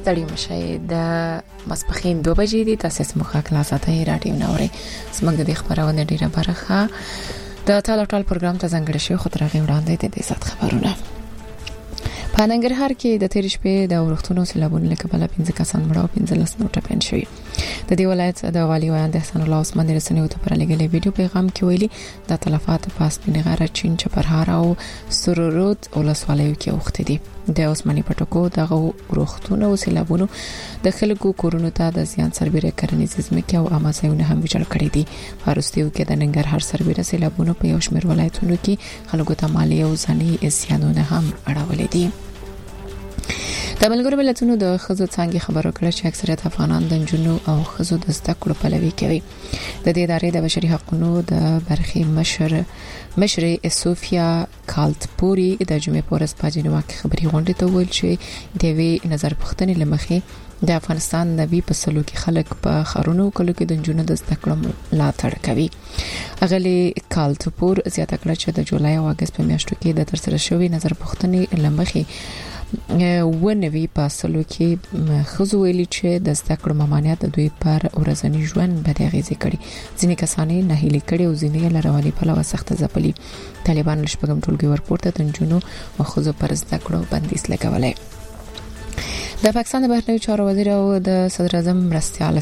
ستړي مشي د ماسپخین 2 بجې دي. تاسو سمخه کلاساته رادیو نوري سمګ د خبرونه ډیره برخه د ټال پروګرام ته ځنګړې شو خو ترغه وړاندې د دې خبرونه په ننګرهار کې د تیر شپې د ورښتونو سیلابونو له کبله 15 کسان مړه او 15 نور ټپيان شوي. د دې ولایت د والي ویاند احسان الله عثمان رسنیو ته پر لګلې ویډیو پیغام کې ویلي د تلفات په سپینغره چین چپرهار او سرورود ولسوالیو کې وخت دي. د عثماني پټکو دغه ورښتونو او سیلابونو د خلکو کورونو ته د زیان سربېره کرنیز ځمکې او امازایونه هم ویجاړ کړي دي. فارستیو کې د ننګرهار سربېره سیلابونو په یو شمېر ولایتونو کې خلکو ته مالی او ځاني زیانونه هم اړولې دي. د ملګرو ملتونو د خزو څنګه خبرو کړه چې اکثریت افغانان د جنونو او خزو د زده کړو پلوي کوي. د دې ادارې د بشري حقوقو د برخې مشر صوفیا کالتپوري د جمعې په ورځ په جنیوا کې خبري غونډه ته ویل چې د وی نظر پوښتنې لمخې د افغانستان نوي پسلو کې خلک په خارونو کلو کې د جنونو د زده کړو ملاتړ کوي. اغلی کالتپور زیاته کړه چې د جولای او اگست په میاشتو کې د ترسره شوی نظر پوښتنې لمخې ونوي پاسلو کې خزو ویلي چې د زده کړو ممانعت د دوی پر ورځنی ژوند بد اغیزه کړي. ځینې کسانې نه هلي کړي او ځینې لرواني په لور سخت ځپلي. طالبان لشپږم ټولګي ورپورته د جنونو او خزو پر زده کړو بندیز لګولای. د پاکستان د بهرنیو چارو وزیر او د صدر اعظم مرستیال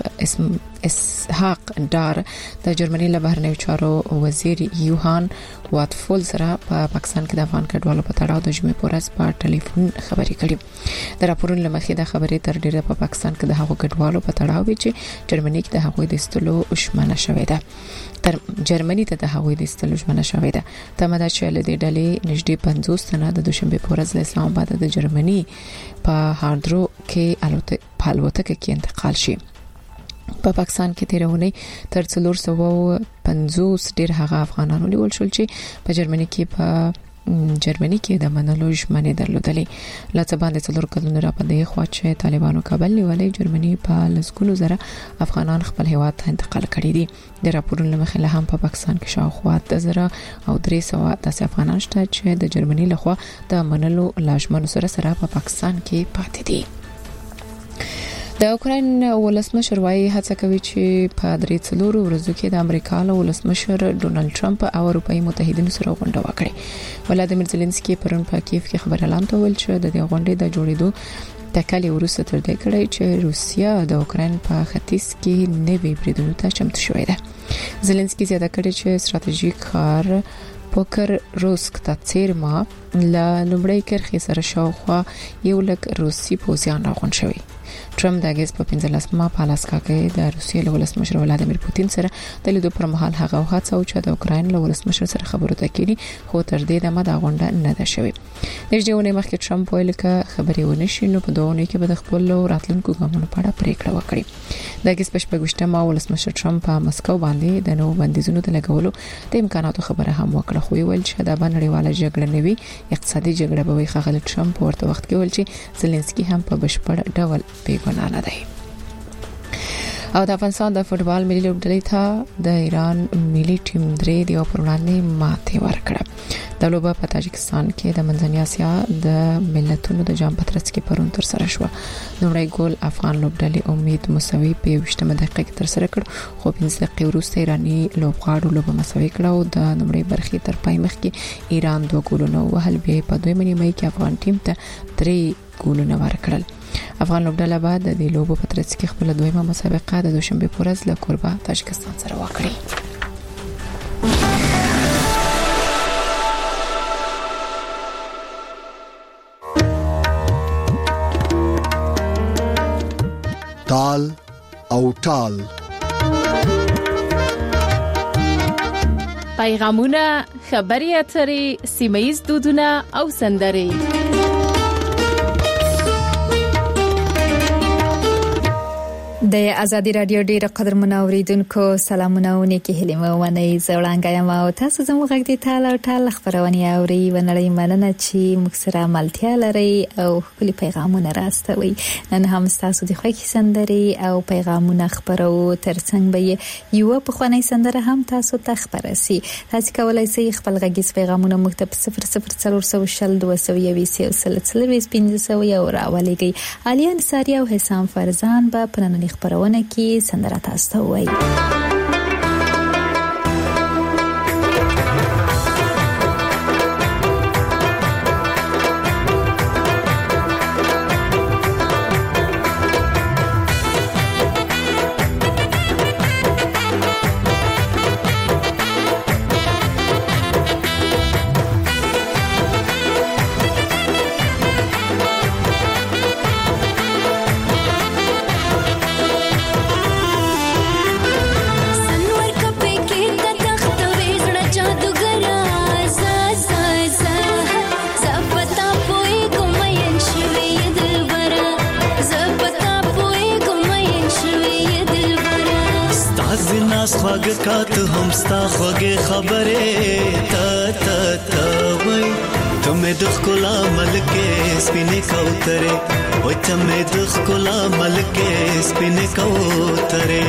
اسحاق ډار د جرمني له بهرنیو چارو وزیر یوهان واتفول سره په پاکستان کې د افغان کډوالو په تړاو د جمعې په ورځ په ټلیفون خبرې کړې. د راپورونو لمخې د خبرې تر ډیره په پاکستان کې د هغو کډوالو په تړاو چې جرمني کې د هغوی د استلو شمنه شوې ده. تر جرمني ته د هغوی د استلو شمنه شوې ده. تمه ده چې له دې ډلې نږدې 50 تنه د دوشنبه په ورځ له اسلام آباد د جرمني په هاردرو کې الوتکه کې انتقال شي. په پاکستان کې تیرونه تر 450 ډیر هغه افغانانو لیول شول چې په جرمني کې د منلو ژمنې درلودلې. لڅ باندې څلور کلونه را پدې خوا چې طالبانو کابل نیولې جرمني په لسګونو زره افغانان خپل هیواد ته انتقال کړي دي. د راپورونو مخه له هم په پاکستان کې شاوخوا 1300 داسې افغانان شته چې د جرمني لخوا د منلو لازمونو سره په پاکستان کې پاتې دي. د اوکراین ولسمشر وايي هڅه کوي چې په 3 ورځو کې د امریکا له ولسمشر ډونالد ټرمپ او اروپאי متحدینو سره غونډه وکړي. ولادیمیر زيلنسکي پرون په کیف کې خبر اعلان وکړ چې د دې غونډې د جوړېدو تکالي وروسته تر دې کړی چې روسیا د اوکراین په ختیځ کې نوي بریدونو ته چمتو شوې ده. زيلنسکي زیاته کړی چې ستراتیژیک کار پوکر روسک ته چیرما ل لومړی کرخي سره شاوخوا یو لک روسي پوځیان راغون شوی. ټرمپ د اگست په 15 په الاسکا کې د روسیې له ولسمشر ولادیمیر پوتین سره د لیدو پر مهال هغه هڅه او چې د اوکراین له ولسمشر سره خبرو ته کړي خو تر دې دمه د غونډه نه ده شوې. نږدې مخکې ټرمپ ویل چې خبرې ونه شي نو په دوه کې به د خپل راتلونکو ګامونو په اړه پریکړه وکړي. د اگست په 15 ولسمشر ټرمپ په مسکو باندې د نوو بندیزونو د لګولو د امکاناتو خبره هم وکړه خو ویل چې د بنړیواله جګړه نوي اقتصادي جګړه به وي. خغل ټرمپ ورته وخت کې ویل چې زيلنسکي هم په بشپړ ډول بیګناه نه دی. او د افغانستان د فوټبال ملي لوبډلې ته د ایران ملي ټیم درې دی او پرونانې ماته ورکړه. د لوبه په تاجکستان کې د منځنۍ اسیا د ملتونو د جام پترڅ کې پرون تر سره شو. لومړی ګول افغان لوبډلې امید موسوي په 20مه دقیقه کې تر سره کړ خو 15 دقیقې وروسته ایرانی لوبغاړو لوبه مساوي کړه او د لومړی برخې تر پای مخکې ایران 2 ګولونه وهل به په 2 نیمه کې افغان ټیم ته 3 ګولونه ورکړل. افغان لوبډله بعد د لوبو په ترڅ کې خپل دویمه مسابقه د دوشنبه په ورځ له کوربه تاجکستان سره وکړي. تال او ټال پیغامونه، خبري اترې، سیمایي دودونه او سندرې. د ازادي رادیو ډیره قدرمن اوریدونکو سلامونه او نیکی هیله مو ونی زړانګیا ما او تاسو زموږ غږ دی ټال خبرونه اوري ونړۍ مننه چې موږ سره ملتیا لري او خپل پیغامونه راستوي نن هم تاسو د خوښي سندري او پیغامونه خبرو ترڅنګ به یو په خوانی سندره هم تاسو ته خبرسي تاسو کولای شئ خپل غږیز پیغامونه مکتب 004022 او راولېږئ علي انصاری او حسام فرزان به پرننی خبرونه کې سندره تاسو ته وایي خواږه هم ستا خوږه خبره تا وای ته مې د خلا ملکه سپینې کوتره وای ته مې د خلا ملکه سپینې کوتره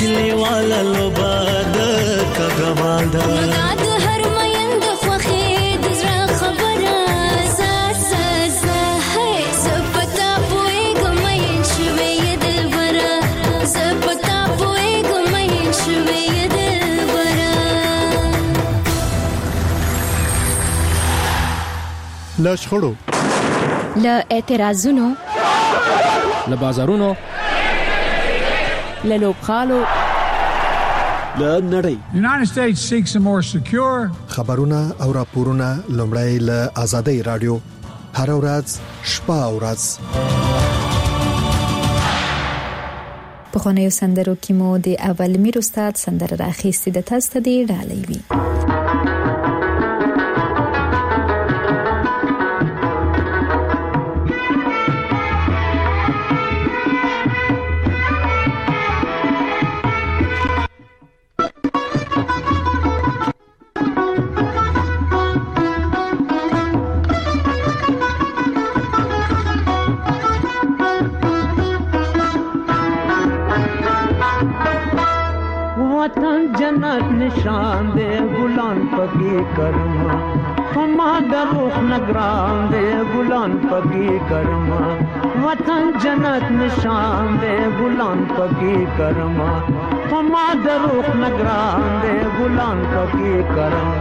کلی والا لوبا د کګوال دا د هر مېند خوخه د زړه خبره زه هي زپتا پوي ګمې شوي دلبره زپتا پوي ګمې شوي دلبره لا شخړو له اعتراضونو له بازارونو له لوبخالو له نړۍ United States seeks a more secure خبرونه او راپورونه لومړی له آزادۍ رادیو هر ورځ شپه او ورځ په خونه‌یو سندرو کې مو د اول میر استاد سندره راخېستې د تاسو ته دی ډالۍ وی वतन जन्नत निशान दे गुलान पगी करमा फमा दरुख नगरान दे गुलान पगी करमा वतन जन्नत निशान दे गुलान पगी करमा फमा दरुख नगरान दे गुलान पगी करमा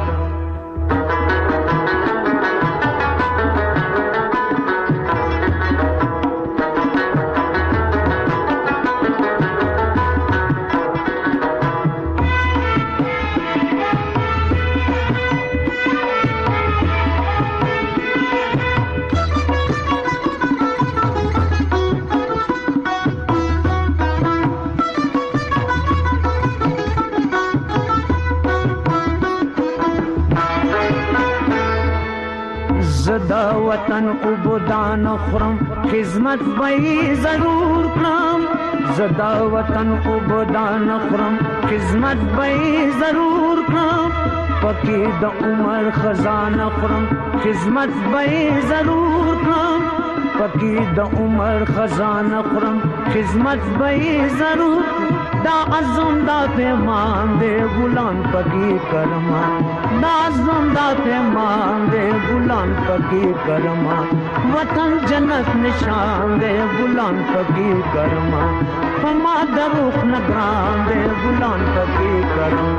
زدا وطن عبودان خرم خدمت بئی ضرور کرم زدا وطن عبودان خرم خدمت بئی ضرور کرم پکی د عمر خزانه خرم خدمت بئی ضرور کرم پکی د عمر خزانه خرم خدمت بئی ضرور دا عزم دا پیمان دے غلام پکی کرما دا عزم دا پیمان دے غلام پکی کرما وطن جنت نشان دے غلام پکی کرما فما دروخ نگران دے غلام پکی کرما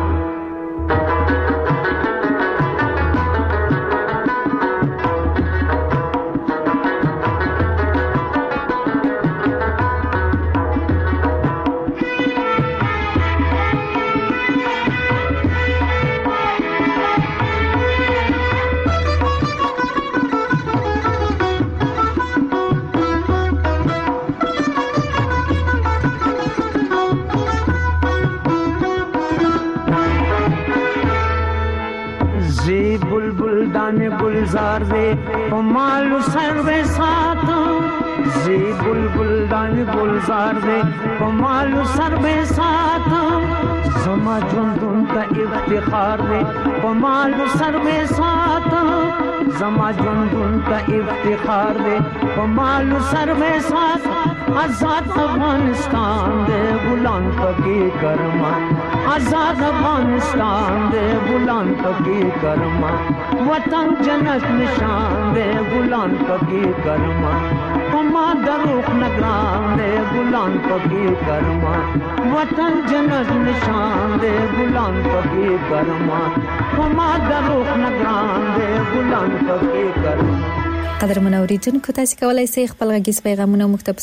गुलजार दे मालू सर्वे साथ जी बुलबुल दान गुलजार दे मालू सर्वे साथ समा जुंदुन का इफ्तिखार दे मालू सर्वे साथ समा जुंदुन का इफ्तिखार दे मालू सर्वे साथ आजाद अफगानिस्तान दे गुलाम पकी करमा आजाद अफगानिस्तान दे गुलाम पकी करमा वतन जन्नत निशान दे गुलाम पकी करमा फमा दरुख नगरान दे गुलाम पकी करमा वतन जन्नत निशान दे गुलाम पकी करमा फमा दरुख नगरान दे गुलाम पकी करमा قدر منوریدونکو تاسو کولای شئ خپل غږیز پیغامونه مکتب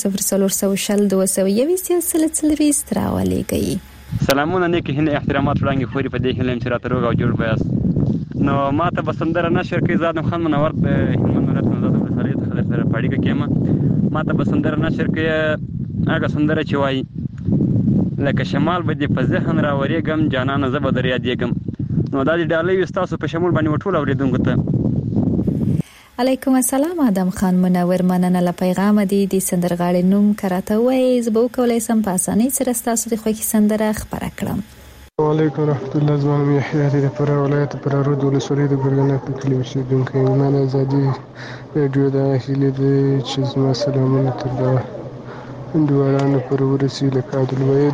0040 راولېږئ. سلامونه نیک هنه احترامات وړاندې خوري په دې هلم چې راته روغ او جوړ بیاس نو ماته بسندره نشر کې زادم خان منور په هلمند ولایت نو زاده خالد خالد سره پاړی کې کېما ماته بسندره نشر کې هغه سندره چې وای لکه شمال به دې په ذهن راورېګم جانانه زه به در یادېږم نو دا دې ډالۍ وستاسو په شمول باندې وټول اوریدونکو ته علیکم السلام آدم خان منور مننه له پیغام دی د سندرغاړي نوم کراته وای زبو کولای سم په اسانۍ سره تاسو د خوښي سندره خبره کړم. وعلیکم ورحمت الله زما یحیی د پر ولایت پر رود ولسوالۍ د ګرګنه په کلی اوسېدونکی من ازادي رادیو د هیله د چې زما سلامونه تر هندوارانو پر ورسي لکه عبدالوحید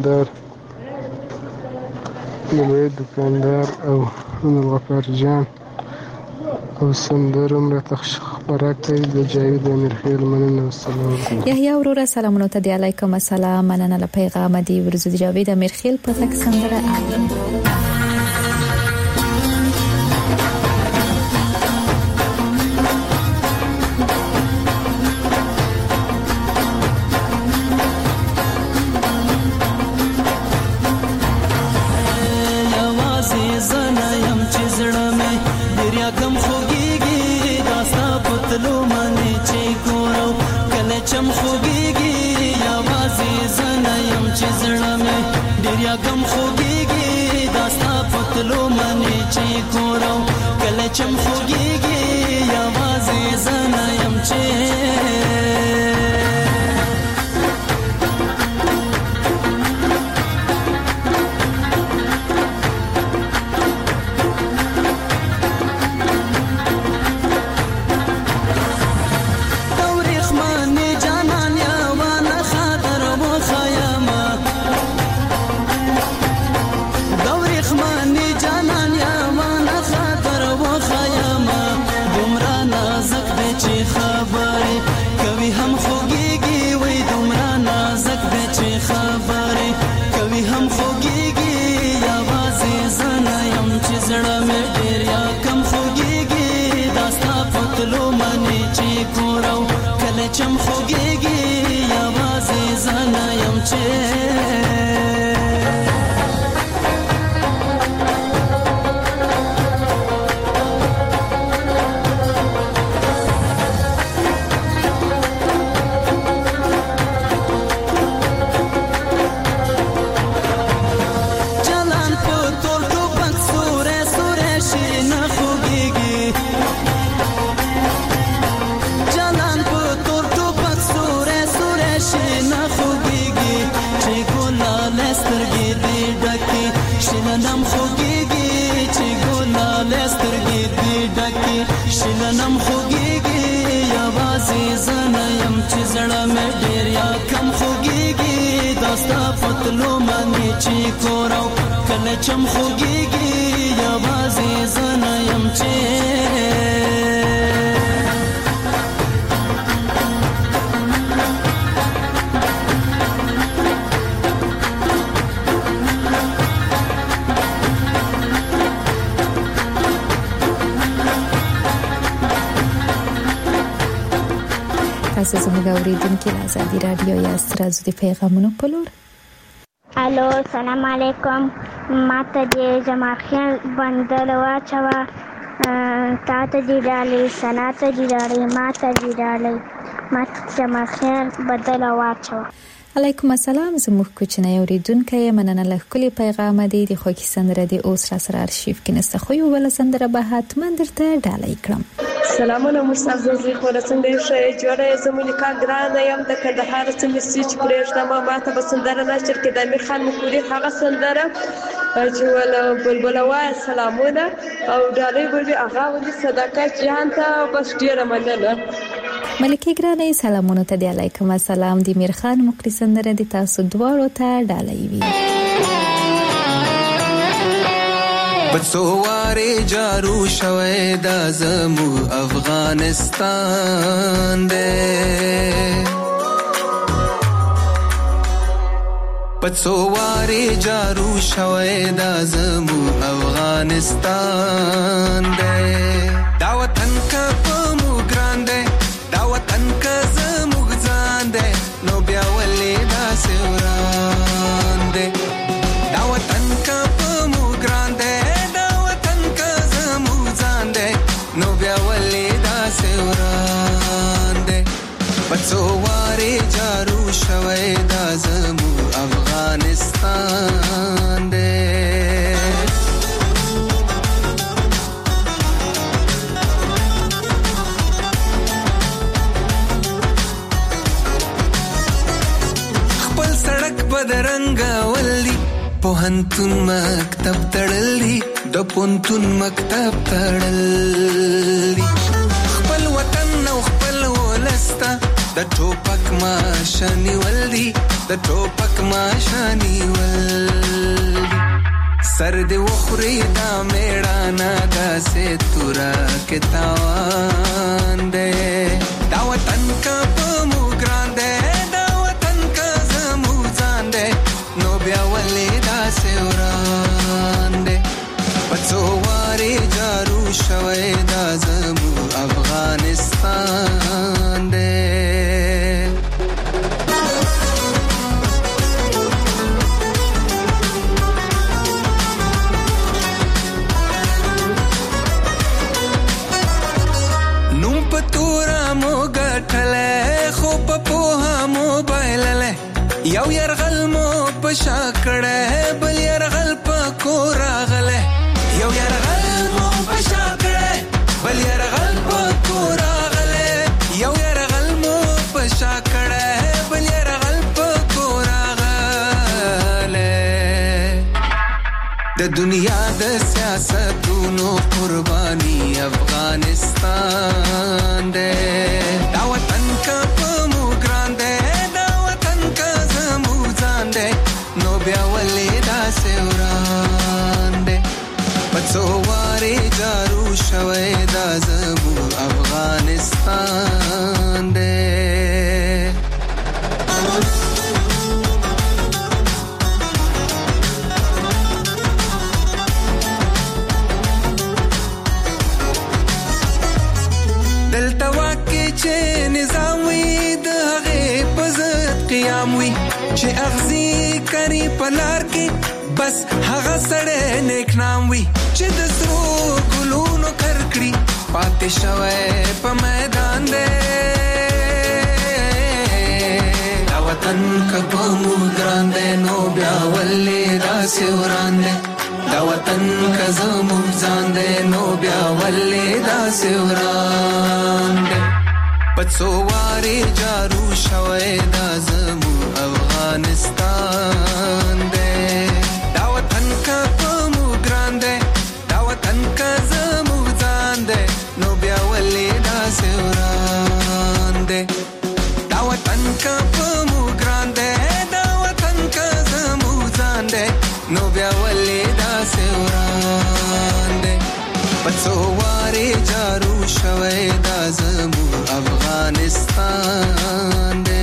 دکاندار او عبدالغفار جان او سندره مرته خبره کوي د جاوید امیرخیل مننه والسلام یحیی وروره سلامونه ته دی علیکم السلام مننه له پیغام دی ورزو جاوید امیرخیل په تک سندره چم خوږیږي یوازې زنه یم چې زړه مې ډېر یاګم خوږیږي داستا پتلو منې چې کورو کله چم خوږیږي یوازې زنه یم چې چم خوږیږي یوازې زنه یم چې شلنم خوږیږي چې ګلاله سترګې دې ډکې شلنم خوږیږي یوازې زنه یم چې زړه مې ډېر یا کم خوږیږي داستا پتلو منې چې کورو کله چم خوږیږي یوازې زنه یم چې تاسو زموږ اوریدونکو د ازادي رادیو یا سترازو د پیغامونو په لور الو سلام علیکم ماته د جماخیان بندر واچوا تاته دی ډالې سناته دی ډالې ماته دی ډالې ماته جماخیان بدل واچوا علیکم السلام زموږ کوچنی اوریدونکو مننه له کلی پیغام دی د خوکی سندره دی اوس را سره ارشیف کې نسته خو یو ول سندره به حتما درته ډالې کړم سلامونه مستعززي خو څنګه شي جوړه زمولیکا ګرانه يم د کندهار څخه سچ پرېښته ما ته بسندره نشر کې د امیر خان مکوري هغه سندره چې ول بلبل وای سلامونه او ډالۍ بلبي هغه ودي صدقه جهان ته بس ډیره مننه ملکه ګرانه سلامونه ته دی علیکم السلام د امیر خان مکوري سندره د تاسو دواړو ته ډالۍ وي بڅواري جارو شوي د زمو افغانستان دې بڅواري جارو شوي د زمو افغانستان دې دا وطن کا مو ګران دې دا وطن کا زمو ځان دې نو بیا ولې دا سوران دې دا وطن کا مو ګران دې نو بیا ولې دا سوران دې بڅواري جارو شوي دا زمو افغانستان دې خپل سړک بدرنګ ولي پوهنتون مکتب تړلې د پونتون مکتب تړلې خپل وطن او خپل ولستا د ټوپک ماشانی ولدي د ټوپک ماشانی ولدي سر دې وخوري دا میړانا داسې تورا کې تاوان دې دا وطن کا په مو ګران دې دا وطن کا زمو ځان دې نو بیا ولې داسې وران دې پڅو واره جارو شوي دا زمو افغانستان دې یو يرغل مو پشا کړه بل يرغل پکو راغله یو يرغل مو پشا کړه بل يرغل پکو راغله یو يرغل مو پشا کړه بل يرغل پکو راغله د دنیا د سیاستونو قرباني افغانستان دې دا وطن کا په مو ګران دې نو بیا ولې داسې وران دې پڅو واره جارو شوي دا زمو افغانستان دې دلته واکې چې نظام وي د هغې په ضد قیام وي چې اغزي کری پلار کې بس هغه سړی نیک نام وي چې د سرو ګلونو کرکړي پاتې شوی په میدان دی دا وطن که په مو ګران دی نو بیا ولې داسې وران دی دا وطن که زموږ ځان دی نو بیا ولې داسې وران دی پڅو واره جارو شوی دا زموږ افغانستان دے دا وطن کا په مو ګران دے دا وطن کا زموږ ځان دے نو بیا ولې داسې وران دے دا وطن کا په مو ګران دے دا وطن کا زموږ ځان دے نو بیا ولې داسې وران دے پڅو واره جارو شوی دا زموږ افغانستان دے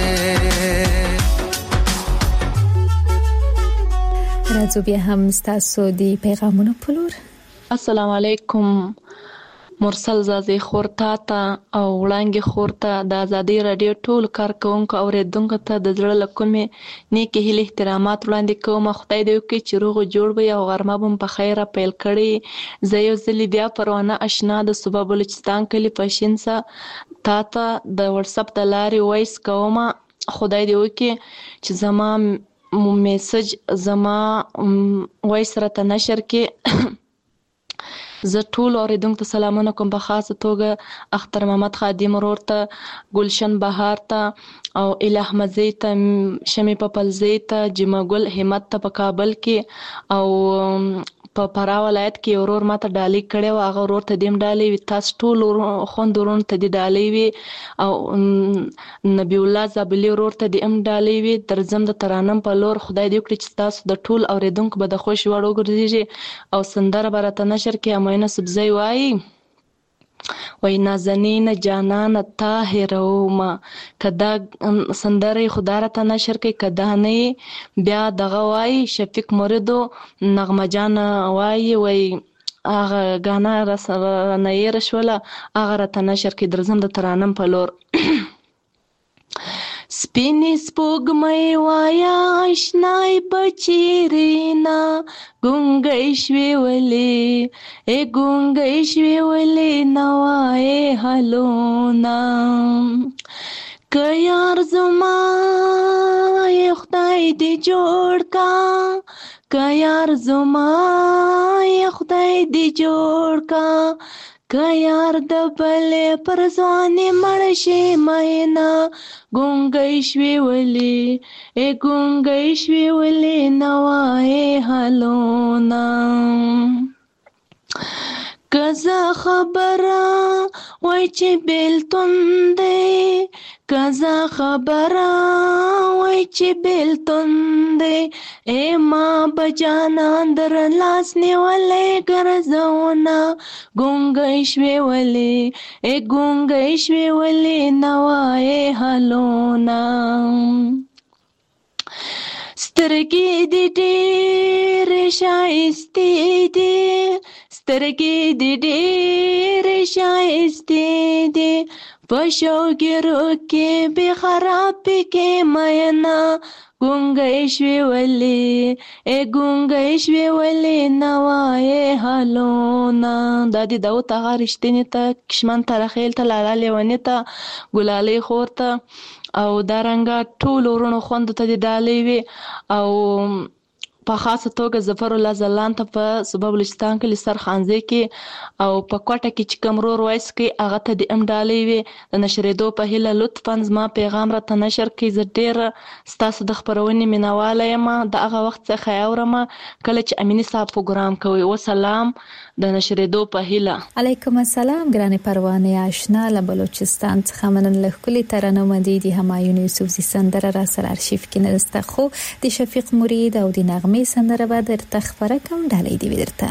راځو بیا هم ستاسو دی پیغامونه پلور. السلام علیکم مرسل زازی خورتا تا او وړانګي خورتا د ازادي رادیو ټول کارکونکو اوریدونکو ته د زړه له کومې نیکې هیلې احترامات وړاندې کوم. خدای دې وکړي چې روغ جوړ وي او غرمه به په خیره پیل کړي. زه یو ځلې بیا پروانه آشنا د صوبه بلوچستان کلي پښینسا تا ته د واتساپ د لارې وایس کوم. خدای دې وکړي چې زما میسج زما وایس راته نشر کې زه ټول اوریدونکو ته سلامونه کوم، په خاصه توګه اختر محمد خادم ورور ته، ګلشن بهار ته او الہ مزی ته، شمی پپلزی ته، جمع ګل همت ته په کابل کې او په فراه ولایت کې ورور ماته ډالۍ کړې و، هغه ورور ته دیم ډالۍ وي، تاسو ټول خوند ورونو ته دې ډالۍ وي او نبی الله زابلي ورور ته دې هم ډالۍ وي. درځم د ترانم په لور. خدای دې وکړي چې تاسو د ټول اوریدونکو به د خوښ وړ وګرځېږي او سندره به راته نشر کړي. امینه سبزی وایي وای نازنین جانان طاهروما، کدا سندره خدا را ته نشر کوي، کدا نه بیا دغه وای شفیق موریدو نغمه جان وای هغه غانا را سره نه یې رشوله هغه را ته نشر کوي. درځم د ترانم په لور. سپینې سپوږمۍ وایا اشنای بچیرینا، ګونګۍ شوې ولې ګونګۍ شوې ولې نوای حلونا، که یار زما خدای دې جوړ کا، که یار زما خدای دې جوړ کا، که یار د بلې پر ځوانې مړ شي مینا، ګونګۍ شوې ولې ګونګۍ شوې ولې نوای حلونا. که زه خبره وای چې بیلتون دی، کزا خبره وای چې بیلتون دی ای ما بجانا در لاس نیولې ګرځونه ګونګی شوې ولې ای ګونګی شوې ولې نوای حالونه سترګې دې ډېرې ښایستې دي سترګې دې ډېرې ښایستې دي په شوګیرو کې بې خرابې کې مینا ګونګی شوې ولې ای ګونګی شوې ولې نوای حالونه. دا د داود هغه رښتینې ته کشمن ترخیل ته لالا لیوني ته ګلالۍ خور ته او دارنګه ټولو وروڼو خوندو ته د ډالۍ وي او په خاصه توګه ظفر الله زلان ته په صوبه بلوچستان کلي سرخانزۍ کې او په کوټه کې چې کوم رور وایس کوي هغه ته د ام ډالۍ وي د نشرېدو په هیله لطفا زما پیغام راته نشر کړئ. زه ډېره ستاسو د خپرونې مینهواله یم د هغه وخت څخه یې اورم کله چې امیني صاحب پروګرام کوي. وسلام د نشرېدو په هیله. علیکم السلام ګرانې پروانې آشنا له بلوچستان څخه منن له ښکلې ترانه مدي د همایون یوسفزي سندره را سره ارشیف کې نرسته خو د شفیق مرید او د نغمې سندره به درته خبره کوم ډالۍ دی درته.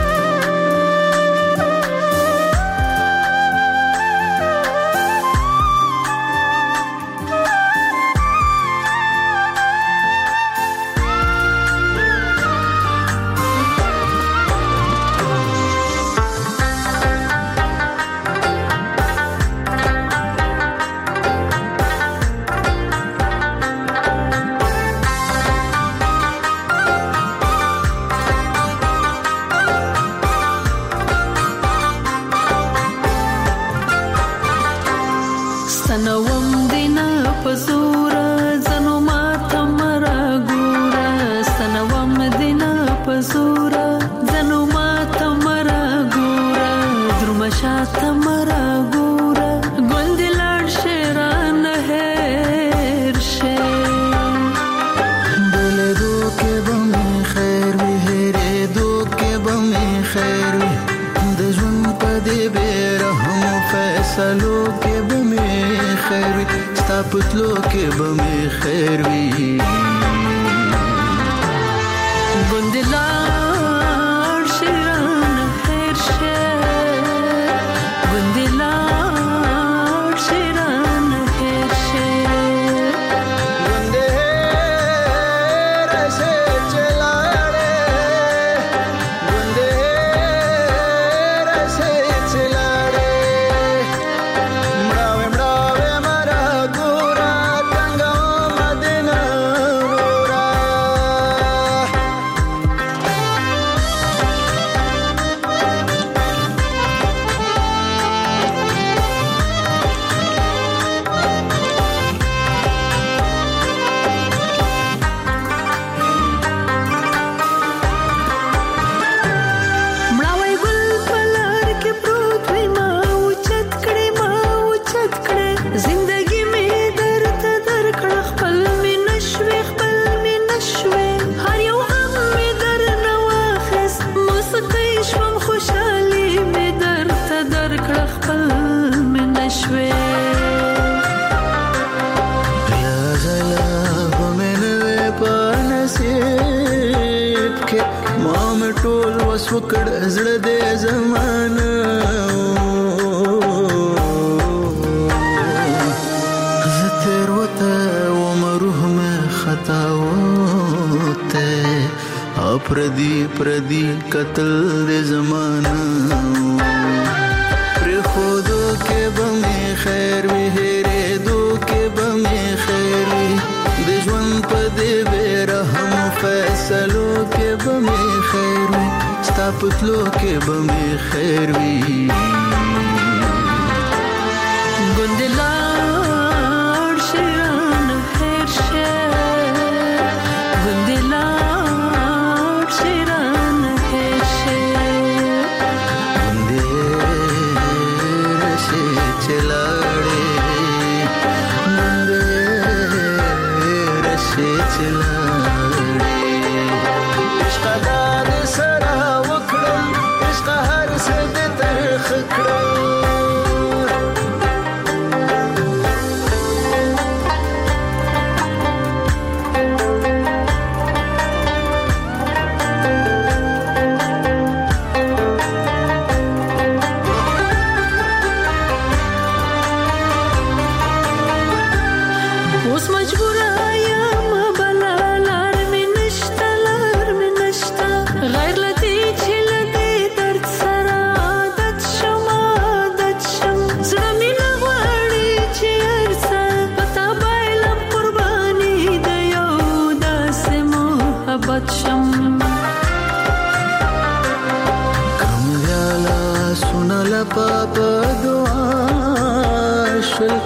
پردی قتل دے زمانہ پر خودو کے بمی خیر وی ہیرے دو کے بمی خیر وی دجون پدے بے رحم فیصلو کے بمی خیر وی ستاپتلو کے بمی خیر وی گندلار شیران خیر شیر گندلار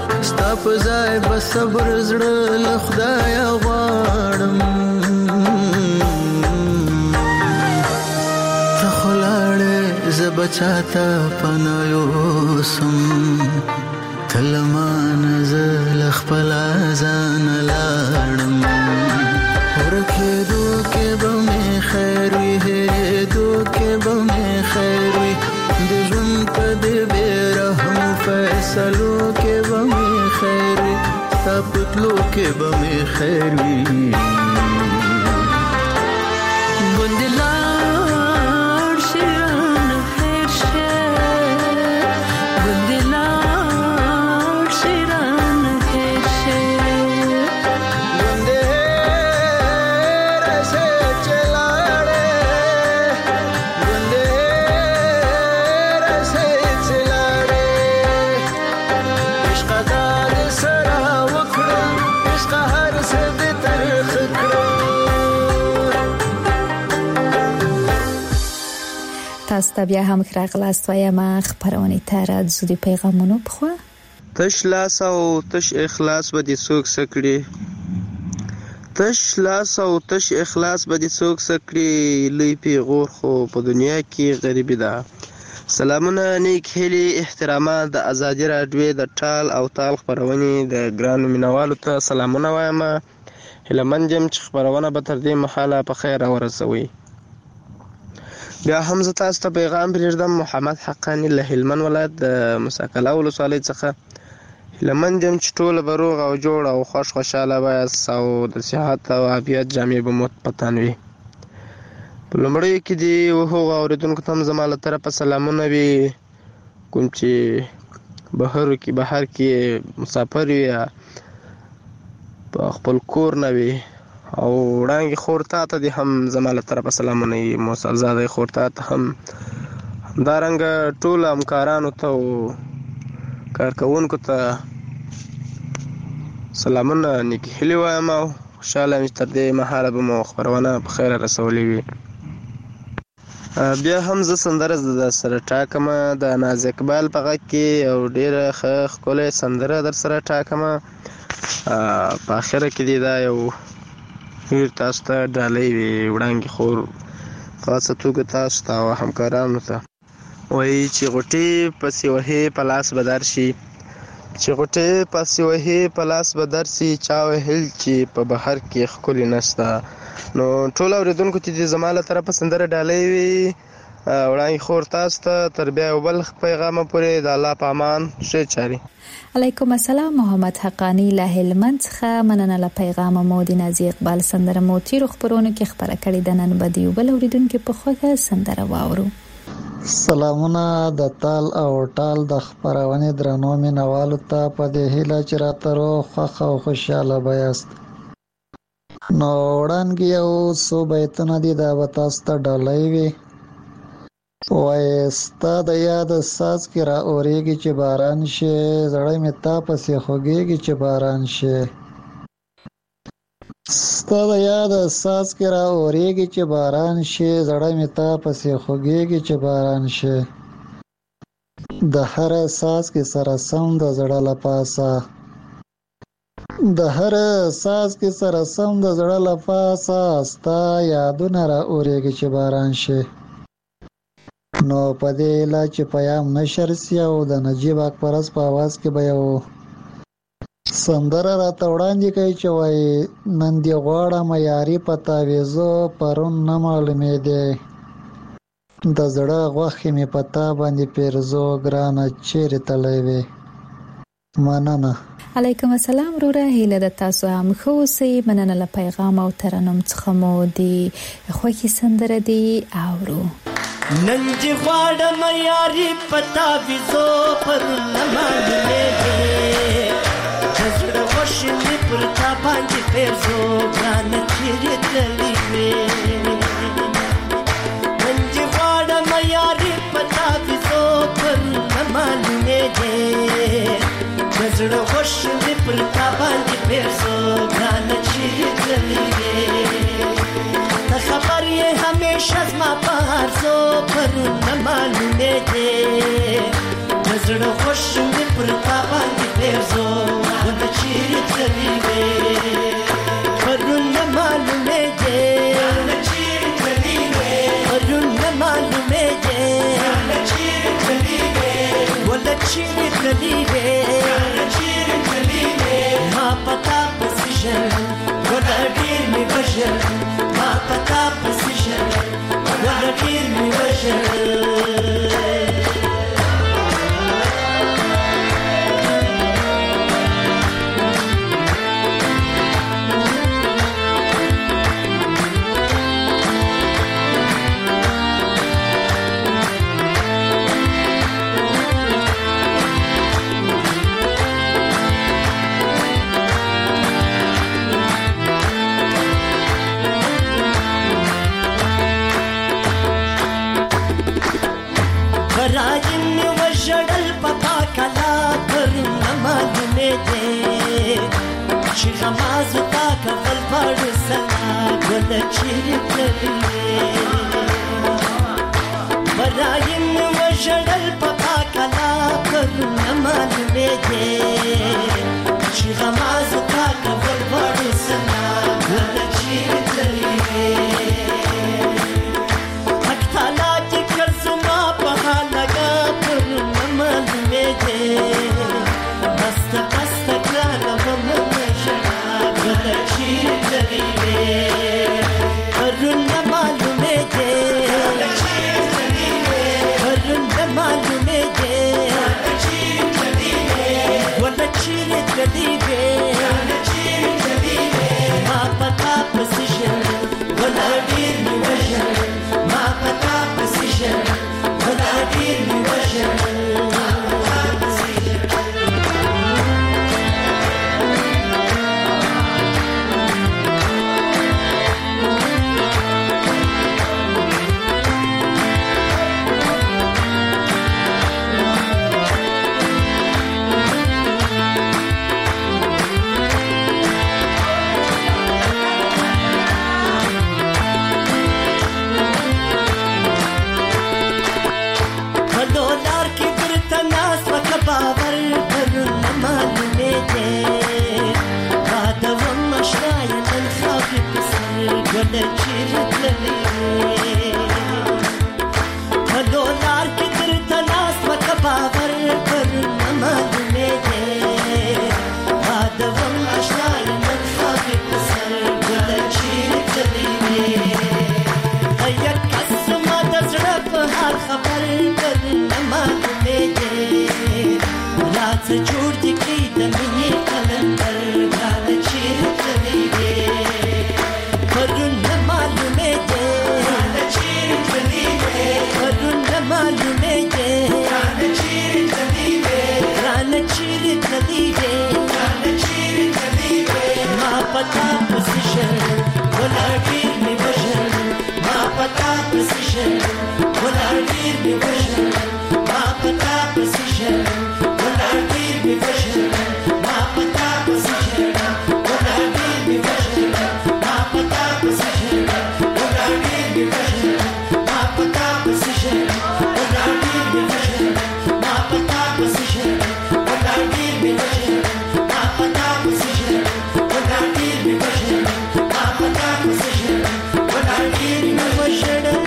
ستا په ځای به صبر زړه له خدایه غواړم ته خو لاړې زه به چاته پناه یوسم ته له مانه زه له خپله ځانه لاړم ورکېدو کې به مې خیر وي هېرېدو کې به مې خیر وي د ژوند په دې بې رحمو فیصلو کې به مې خیر وي ستا په تلو کې به مې خیر وي ګوندې لاړ شي رانه هېر شه ګوندې لاړ شي رانه هېر شه تاسو ته بیا هم راغلاست وایم خبرونه ته راځو د پیغامونو په خوا تش لاس او تش اخلاص به دي څوک سکړي تش لاس او تش اخلاص به دي څوک سکړي لوی پیغور خو په دنیا کې غریبي ده سلامونه نیک هیلي احترامات د ازادي راډیو د ټال او تال خبرونه د ګرانو مینوالو ته سلامونه وایم هیله منجم چې خبرونه به تر دې مهاله په خیر ورسوي بیا هم زه تاسو ته پیغام پرېږدم محمد حقانی له هلمند ولایت د مساکله ولسوالۍ څخه هیله مند یم چې ټوله به روغ او جوړ او خوشحاله وایاست او د صحت او عافیت جامې به مو په تن وي په لومړیو کې دې هغو اورېدونکو ته هم زما له طرفه سلامونه وي کوم چې بهر کې مسافر وي یا په خپل کور نه وي او وړانګې خور تا ته دې هم زما له طرفه سلامونه وي موسل زاده خور تا ته هم همدارنګه ټولو همکارانو ته او کارکوونکو ته سلامونه نیکې هیلې وایم او خوشحاله یم چې تر دې مهاله به مو خپرونه په خیره رسولې وي بیا هم زه سندره در سره ټاکمه د ناز اقبال په غږ کې او ډېره ښه ښکلې سندره در سره ټاکمه په اخره کې دې دا یو تاسو ته ډالۍ وي وړانګې خور خاصه توګه تاسو ته او همکارانو ته وایي چې غوټې پسې وهې په لاس به درشي چې غوټې پسې وهې په لاس به درسي چا وهل چې په بهر کې ښکلې نشته نو ټول اورېدونکو ته دې زما له طرفه سندره ډالۍ وي وړانګې خور تاسو ته تر بیا یو بل پیغامه پورې د الله په امان ښې چارې علیکم السلام محمد حقانی له هلمند څخه مننه له پیغام مو د نازي اقبال سندره مو تیرو خبرونه کې خبره کړې د نن به دی بل اوریدونکو په خوګه سندره واورو سلامونه د تال او ټال د خبرونه درنو مینوالو ته په دې هیله چې راترو خوښ او خوشاله بیاست نو وړاندې یو څو بیتونه دي دا به تاسو ته ډالۍ وي وای ستا د یاد ساز کې را اورېږي چې باران شي زړه مې تا پسې خوږېږي چې باران شي ستا د یاد ساز کې را اورېږي چې باران شي زړه مې تا پسې خوږېږي چې باران شي د هر ساز کې سره سم د زړه له پاسه د هر ساز کې سره سم د زړه له پاسه ستا یادونه را اورېږي چې باران شي نو په دې لا چې پیام نشر سی او د نجیب اکبرس په आवाज کې به یو سندره راته وړاندې کوي چې وای نن دی غواړم یاري پتا وېزو پرون نه معلومې دی د زړه غوښې مې پتا باندې پیرزو ګرانه چیرې تللی وې مننه علیکم السلام روره هیله د تاسو هم خو سي مننه له پیغام او ترنم څخه مو دی خوږی سندره دی اورو نن دی غواړم یاري پتا وېزو پرون نه معلومې دی زړه غوښې مې پر تا باندې پیرزو ګرانه چیرې تللی وې نن دی غواړم یاري پتا وېزو پرون نه معلومې دی زړه غوښې مې پر تا باندې پیرزو ګرانه چیرې تللی وې ته خبر یې همیشه زما په هرڅو پرون نه معلومې دی زړه غوښې مې پر تا باندې لرزو ولته چیرې تللی وې پرون نه معلومېږي ولته چیرې تللی وې پرون نه معلومېږي ولته چیرې تللی وې ولته چیرې تللی وې ولته چیرې تللی وې ما پتا پسې ژړل ولته ډېر مې وژړل ما پتا پسې ژړل ولته ډېر مې وژړل غمازو تا کفل پاړو سلا ګل چیرې تللی برایم وژړل په پاکلا پرون نه معلومېږي چې غمازو تا کفل پاړو سلا ګل چیرې تللی حق تعالی چې کړ زما په حال لګا پرون نه معلومېږي بسته بسته ګرانه ومه ولته چیرې تللی وې پرون نه معلومېږي ولته چیرې تللی وې پرون نه معلومېږي ولته چیرې تللی وې ولته چیرې تللی وې ولته چیرې تللی وې ما پتا پسې ژړل ولته ډېر مې وژړل ما پتا پسې ژړل ولته ډېر مې وژړل ولته چیرې تللی په دولار کې درته ناست وکه باور پرون نه معلومېږي ما د وم اشنا یم نن خاورې په سر ولته چیرې تللی یک کس زما د زړه په حال خبر پرون نه معلومېږي راځه جوړ دې کړي د مینې قلندر ولته چیرې تللی پرون نه معلومېږي ولته چیرې تللی پرون نه معلومېږي ولته چیرې تللی رانه چیرې تللی رانه چیرې تللی ما پتا پسې ژړل ولته ډېر مې وژړل ما پتا پسې ژړل ولته ډېر مې وژړل ما پتا پسې ژړل ولته ډېر مې وژړل ما پتا پسې ژړل ولته ډېر مې وژړل ما پتا پسې ژړل ولته ډېر مې وژړل ما پتا پسې ژړل ولته ډېر مې وژړل ما پتا پسې ژړل ولته ډېر مې وژړل ما پتا پسې ژړل ولته ډېر مې وژړل ما پتا پسې ژړل ولته ډېر مې وژړل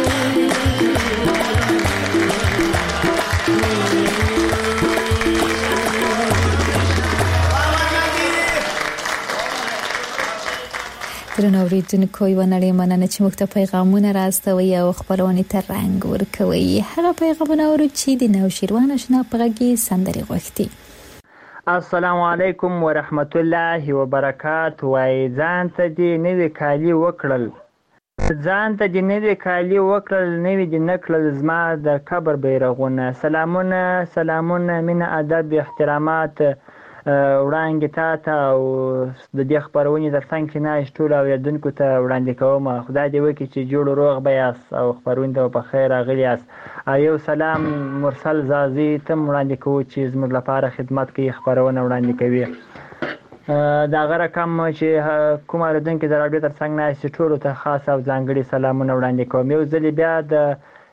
درنو اوریدونکو یو نړۍ مننه چې موږ ته پیغامونه راستوي او خبرونه ته رنګ ورکوي هغه پیغامونه ورو چې د نوشیروان آشنا پغږی سندري غوښتي السلام علیکم ورحمت الله وبرکاته وای ځان ته دې نوې کالی وکړل ځان ته دې نوې کالی وکړل نوې دې نکړل زما د قبر بیرغونه سلامونه مینه ادب احترامات وړاندې ته او د دې خبرونې ترڅنګ چې ناش ټول اوریدونکو ته وړاندې کوم خدای دې وکړي چې جوړ روغ به یاست او خبرونه ته په خیر راغلي یاست یو سلام مرسل زازي ته وړاندې کوو چې زموږ لپاره خدمت کوي خبرونه وړاندې کوي دا غره کم چې کوم اوریدونکو د راډیو ترڅنګ ناش ټول ته خاص او ځانګړي سلامونه وړاندې کوم یو ځل بیا د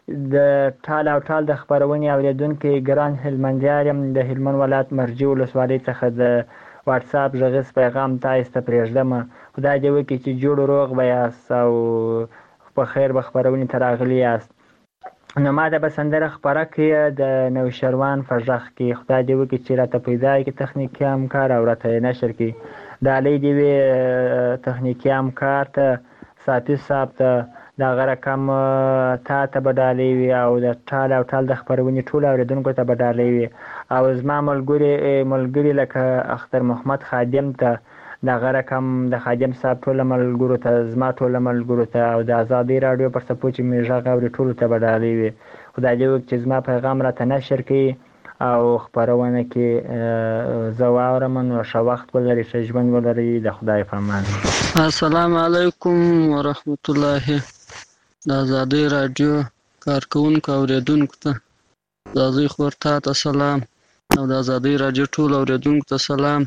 د ټال او ټال د خپرونې اورېدونکی ګران هلمندیار یم د هلمند ولایت مرجې ولسوالۍ څخه د واتساپ غږیز پیغام تاسو ته پرېږدم. خدای دې وکړي چې جوړ روغ به یاست او په خیر به خپرونې ته راغلي یاست. نو ما ته به سندره خپره کړي د نوشروان په غږ کې. خدای دې وکړي چې راته پیدا کړي تخنیکي همکار او راته یې نشر کړي. ډالۍ دې وي تخنیکي همکار ته صافي صاحب ته دغه رقم تا ته به ډالۍ وي او د ټال او ټال د خپرونې ټولو اورېدونکو ته به ډالۍ وي او زما ملګري لکه اختر محمد خادم ته دغه رقم د خادم صاحب ټولو ملګرو ته زما ټولو ملګرو ته او د ازادۍ راډیو پر څپو چې مې غږ اوري ټولو ته به ډالۍ وي. خدای دې وکړي چې زما پیغام راته نشر کړي او خپرونه کې زه واورم. نو ښه وخت ولرئ، ښه ژوند ولرئ. د خدای په امان. السلام علیکم ورحمت الله. د ازادۍ راډیو کارکوونکو اوریدونکو ته د ازادۍ خور ته سلام او د ازادۍ راډیو ټول اوریدونکو ته سلام.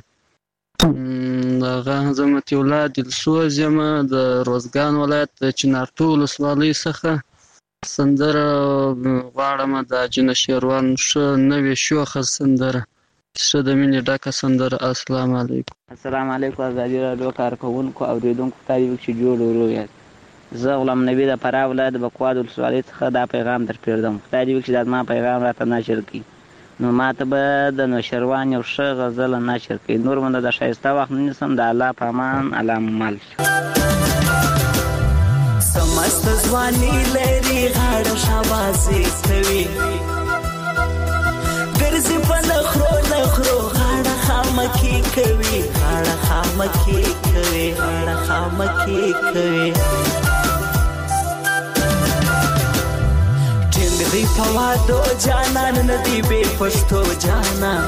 دغه زه متي الله دلسوز یم د روزګان ولایت د چنارتو ولسوالۍ څخه. سندره غواړم د جنه شیروان ښه نوې شوخه سندره، ښه د مینې ډکه سندره. السلام علیکم. السلام علیکم ازادۍ راډیو کارکوونکو اوریدونکو ته دې وکړي چې جوړ ورو یاست. زه غلام نبی د فراه ولایت د بکواد ولسوالۍ څخه دا پیغام در پرېږدم. خدای دې وکړي چې دا زما پیغام راته نشر کړي. نو ما ته به د نوشروان یو ښه غزل نشر کړي. نور منده د ښایسته وخت نه نیسم. د الله په امان. الله مل سمست ځواني لري غاړه شاباسي کوي ګرځي په نخرو غاړه خامکي کوي غاړه خامکي کوي غاړه خامکي کوي ټینګري په وادو جانان ندی به پښتو جانان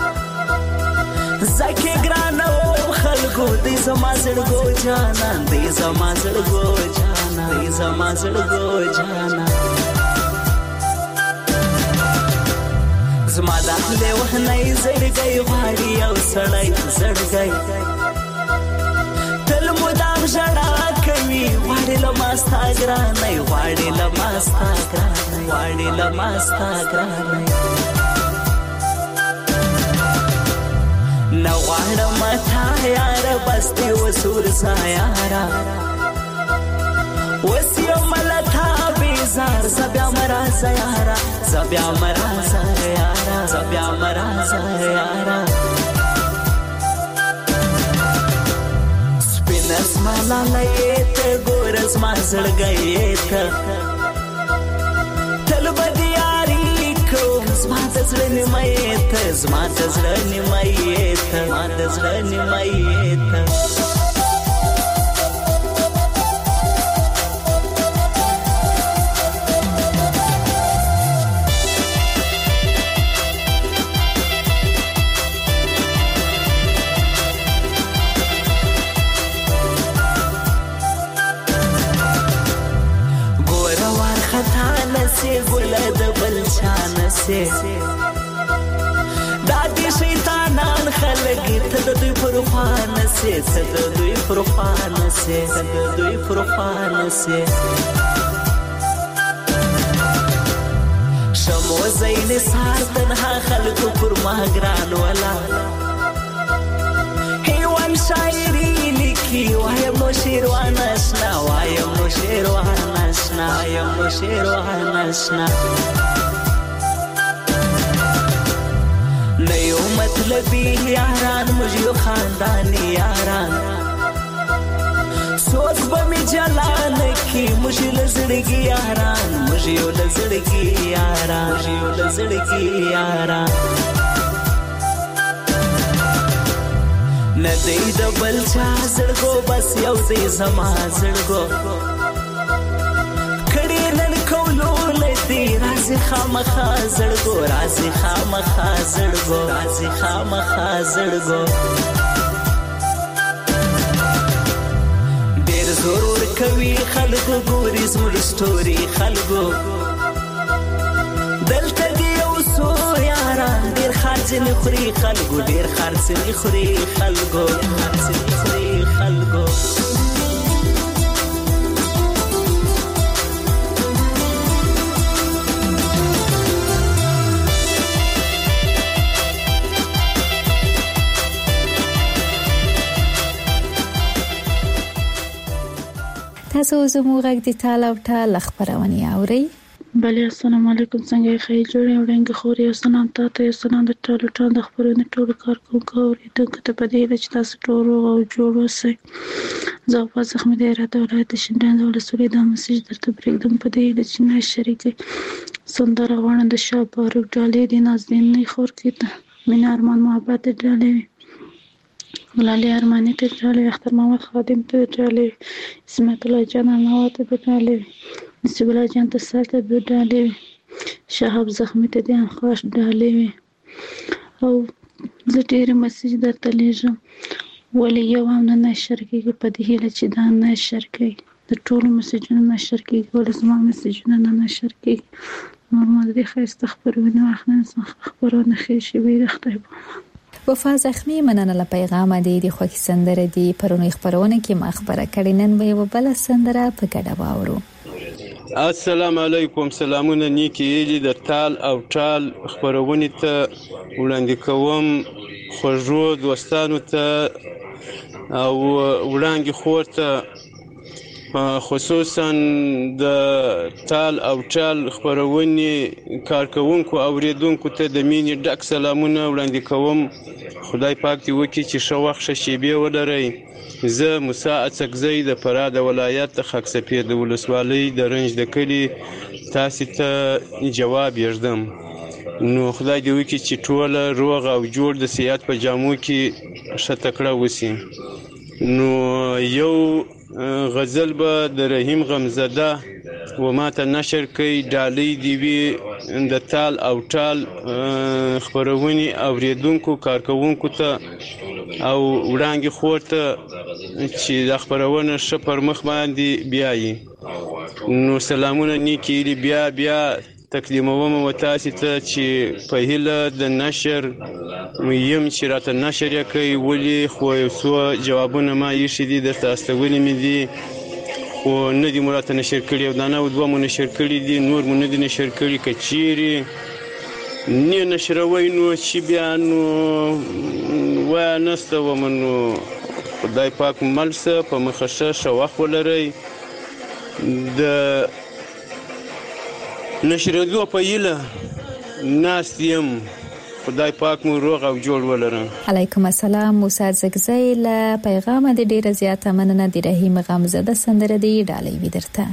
زکه ګرانو خلکو دې زما زړګو جانان دې زما زړګو جانان دې زما زړګو جانان زما داخله وهنای زړګي غواړي او سړی زړګي تل مدام ژړا کوي غواړي لماستا ګرانای غواړي لماستا ګرانای غواړي لماستا ګرانای نو غواړم تا یار بستي وسور سایارا وسیو ملتا بیزار زبیا مرازا یارا زبیا مرازا یارا زبیا مرازا یارا سپینس مالا لیت ګورز ما زړګیت تل بدیاری زما د زړه نیمایت زما د زړه نیمایت زما د زړه نیمایت ګوره وارخطا نسی ګله د بل شان سے دادی شیطانان خلق ته د دوی پروفان سے ته د دوی پروفان سے ته د دوی پروفان سے شمو زین سار تنها خلق پر ماګران ولا هیوان شاعری لیکي وایم نو شیروان آشنا وایم نو شیروان آشنا وایم نو شیروان آشنا نیو مطلبی یاران مجھو خاندانی یاران سوچ بمی جلان کی مجھو لزڑگی یاران مجھو لزڑگی یاران مجھو لزڑگی یاران ندی دبل چا زڑگو بس یو دی زما زڑگو کڑی نن کولو لدی رازی خامخا زڑگو رازی خامخا زڑگو رازی خامخا زڑگو دیر ضرور کوي خلگو گوری زمر سٹوری خلگو دلتا دیو سو یاران دیر خارج نخوری خلگو دیر خارج نخوری خلگو خارج نخوری خلگو تاسو زموږ غږ د ټال او ټال خبرونه اورئ. بله السلام علیکم، څنګه یې خیر جوړ یو ډنګ خوري او سلام تاسو یو سلام د ټولو د خبرونو ټولو کارکونکو اوریدونکو ته په دې چې تاسو ټول او جوړ اوسئ. زه په زخمي د اراده ولایت شینډان د ولسوالۍ د مسیج درته پرېږدم په دې چې نه شریکي سندره غواړم د شاه باروک ډالې د نازنین نه خور کېده مینه ارمان محبت ډالې ولالي ارماني ته ډالې اختر محمد خادم ته ډالې اسمت الله جان نواته ته ډالې نصیب الله جان ته ساته به ډالې شهاب زخمي ته د خاص ډالې او زه ډېر مسیج درته لیږم ولې یو هم نه نشر کېږي په دې هیله چې دا نشر کوي د ټولو مسیجونو نشر کېږي ولې زما مسیجونه نه نشر کېږي نور ما د دې ښایسته خپرونې وخت نه خپرونه ښې شوې د خدای په وفا زخمی مننه له پیغام دی د خوښي سندره دی پرونی خبرونه کې ما خبره کړې نن به یو بل سندره په ګډه واورو. السلام علیکم، سلامونه نیکی ایلی د ټال او ټال خبرونه ته وړاندې کوم خوږو دوستانو ته او وړاندې خور ته خصوصا د ټال او ټال خبرونه کارکونکو اوریدونکو ته د مینې ډک سلامونه وړاندې کوم. خدای پاک دې وکړي چې ښه وخت ښه شیبې ولرئ. زه موسی اڅکزی د فراه د ولایت د خاکسپیر د ولسوالۍ د رنج د کلي تاسو ته جواب یږدم. نو خدای دې وکړي چې ټول روغ او جوړ د صحت په جامو کې ښه تکړه وسی. نو یو غزل به د رحیم غمزده و ماته نشر کوي ډالۍ دی وی د ټال او ټال خبرونه اوریدونکو کارکونکو ته او وړاندې خور ته چې د خبرونه ش پر مخ باندې بیایي. نو سلامونه نیکی بیا تکلیموم و تاسو ته چې په هیله د نشر یم چې راته نشر یې کوي ولې خو یو څو جوابونه ما یې شدي درته استولې مې دي خو نه دي مراته نشر کړي او دانه دوه مو نشر کړي دي نور مو نه دي نشر کړي کچيري نه نشروي نو چې بیا نو و نسته ومنو خدای پاک ملسه په مخشه شوخ ولري د نشریدو په یله ناستیم. خدای پاک مو روغ او جوړ ولرم. علیکم السلام. موسی زګزی له پیغام د ډیره زیاته مننه د رحیم غمزده سندره دی ډالۍ وی درته.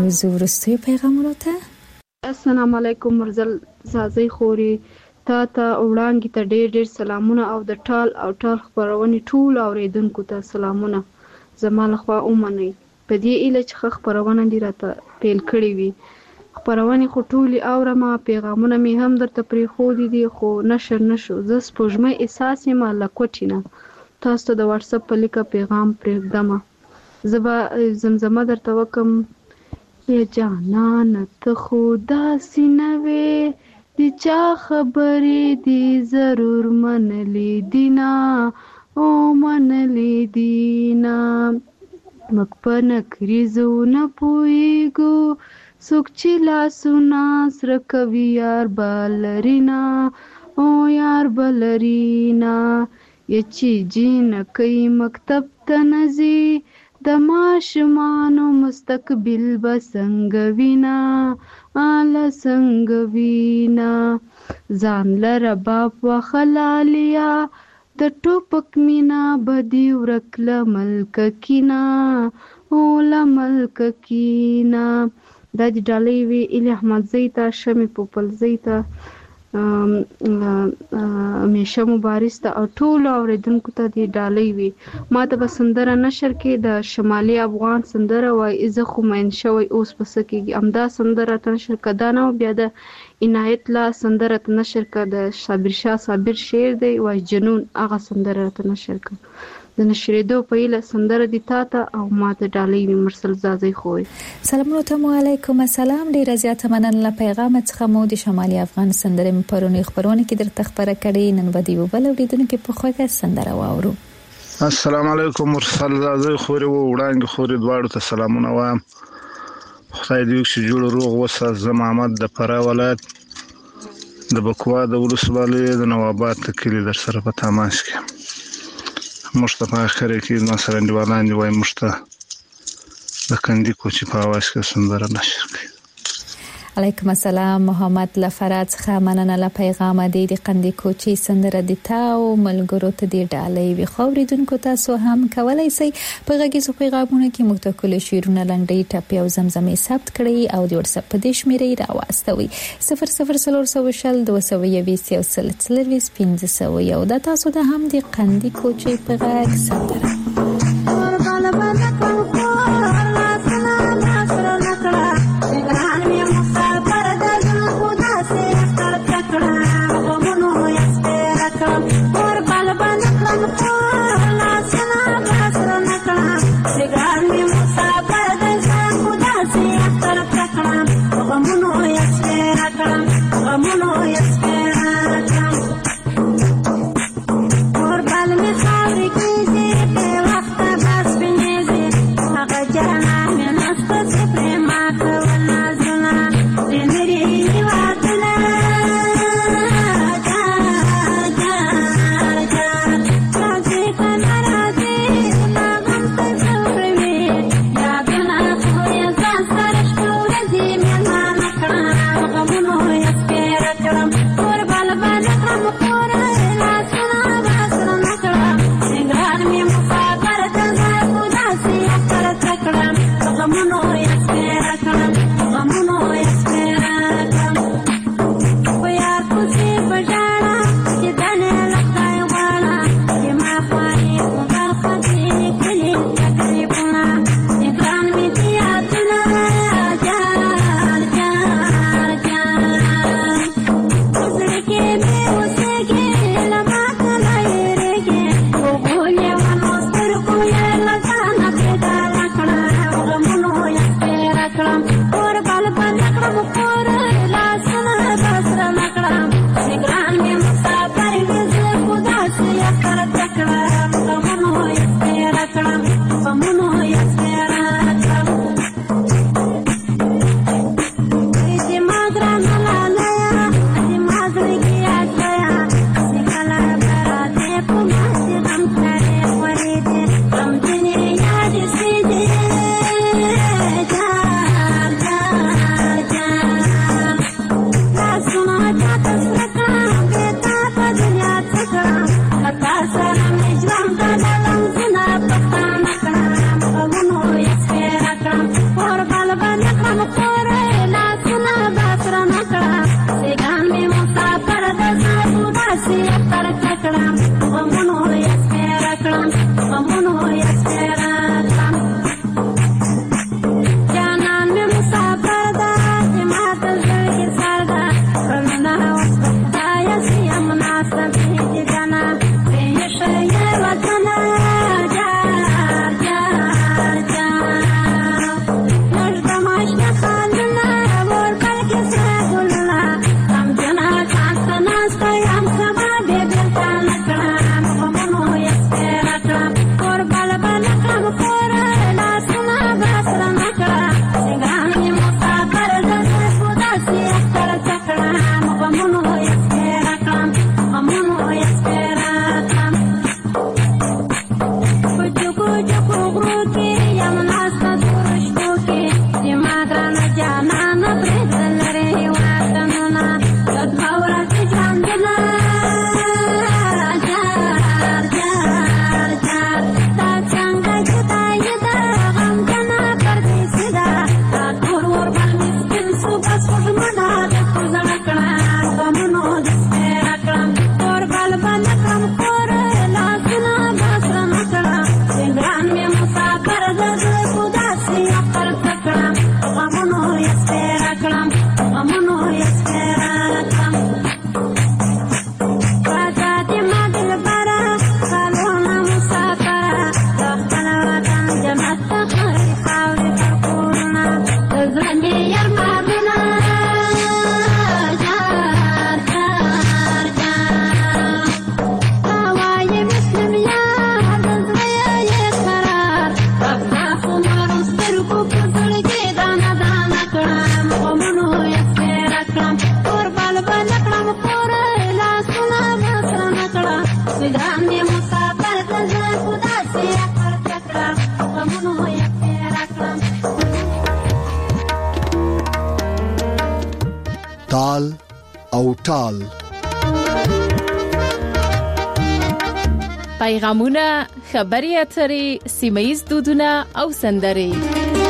ځو وروستیو پیغامونو ته. السلام علیکم مرزل زازی خوري تا وړاندې ته ډېر سلامونه او د ټال خبرونې ټول اوریدونکو ته سلامونه زما لخوا ومنئ. په دې ایله چې خبرونه دې راته پیل کړې وي خبرونې خو ټولې اورم پیغامونه مې هم درته پرېښودي دي خو نشر نشو. زه سپوږمۍ احساس یم له کوټې نه تاسو ته د واتساپ په لیکه پیغام پرېږدم. زه به زمزمه درته وکم یا جانانه ته خو داسې نه وې د چا خبرې دې ضرور منلې دي نه او منلې دي نه موږ په نکریزو نه پوهېږو څوک چې لاسونه سره کوي یار به لري نه او یار به لري نه یا چې جینکۍ مکتب ته نه ځي د ماشومانو مستقبل به څنګه وینا اله څنګه وینا ځان لره باپ وخلالیا د ټوپک مینا بدی ورکله ملک کینا او لملک کینا د ډالۍ وی الی احمد زیتا شمی پوپل زیتا همیشه مبارز ته او ټول اوریدونکو ته دی ډالۍ وي. ما ته به سندره نشر کې د شمالي افغان سندره وای زه خو مین شوی اوس پس کېږي امدا سندره ته نشر کدا نه بیا د عنایت لا سندره ته نشر ک د صابر شاه صابر شعر دی وای جنون هغه سندره ته نشر ک د نشریدو په ایله سندره دي تا ته او ما ته ډالۍ مرسل زازی خوې. سلامونه ته علیکم السلام. ډیر زیات مننه له پیغام څخه مو د شمالي افغان سندره پرونی خبرونه کې درته خبره کړې نن به دی وبل اوریدونکو په خوګه سندره واورو. السلام علیکم مرسل زازی خوري وړاندې خوري دواړو ته سلامونه وایم. خدای دې چې جوړ روغ وسه. زه محمد د فرا ولایت د بکوا د ولسوالۍ د نواباد کلی در سره په تماس کې مشتبه اخره کې ما سره انډیوالان دی وای مشته د کندي کوچی په اواز کې سندره نشر کړي. علیکم السلام محمد لفرات څخه مننه له پیغام دی د کندي کوچی سندره د تاو ملګرو ته دی ډالۍ وی خوریدونکو تاسو هم کولای شئ په غږیزو پیغامونو کې متکل شیرونه لنډي ټاپي او زمزمې ثبت کړئ او د واتساپ په دې شمیرې راوستوي 00402015 یو د تاسو د هم د کندي کوچی په غږ سندره ټال او ټال. پیغامونه، خبري اترې، سیمه ییز دودونه او سندرې.